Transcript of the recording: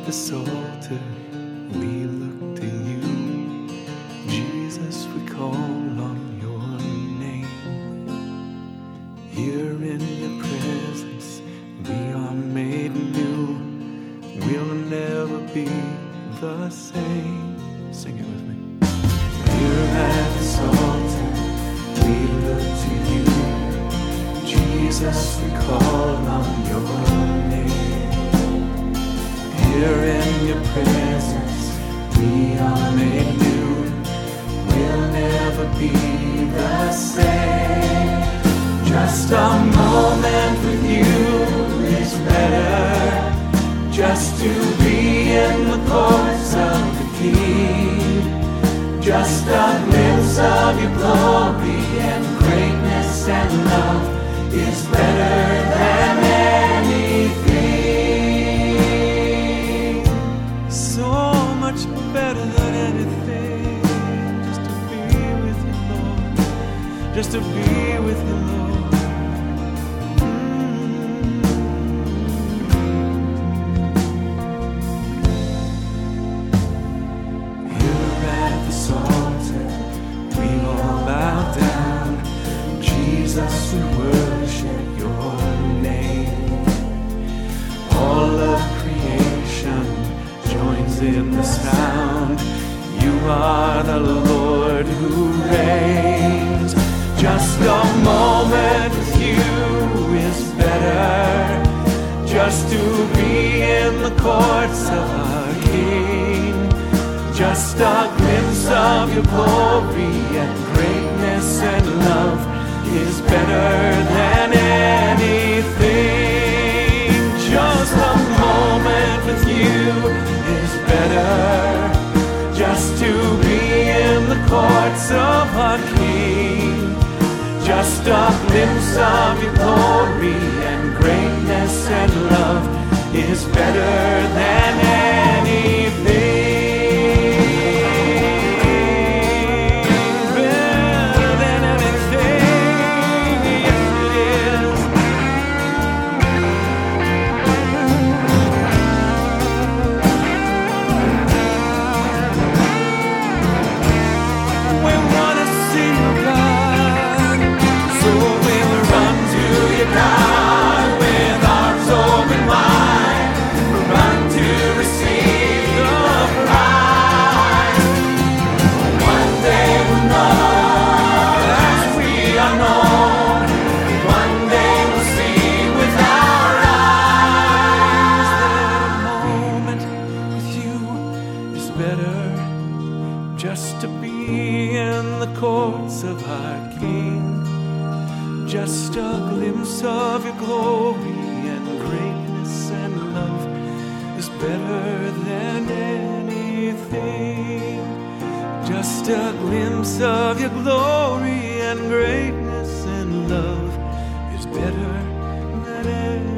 this altar, we look to you. Jesus, we call on your name. Here in your presence, we are made new. We'll never be the same. Sing it with me. Here at this altar, we look to you. Jesus, we call on your name. Here in your presence, we are made new. We'll never be the same. Just a moment with you is better. Just to be in the courts of the King. Just a glimpse of your glory and greatness and love is better than anything. So much better than anything. Just to be with you, Lord. Just to be with you, Lord. Jesus, we worship your name. All of creation joins in the sound. You are the Lord who reigns. Just a moment with you is better. Just to be in the courts of our King. Just a glimpse of your glory and greatness and love is better than anything. Just a moment with you is better. Just to be in the courts of our King. Just a glimpse of your glory and greatness and love is better than anything. Just to be in the courts of our King. Just a glimpse of your glory and greatness and love is better than anything. Just a glimpse of your glory and greatness and love is better than anything.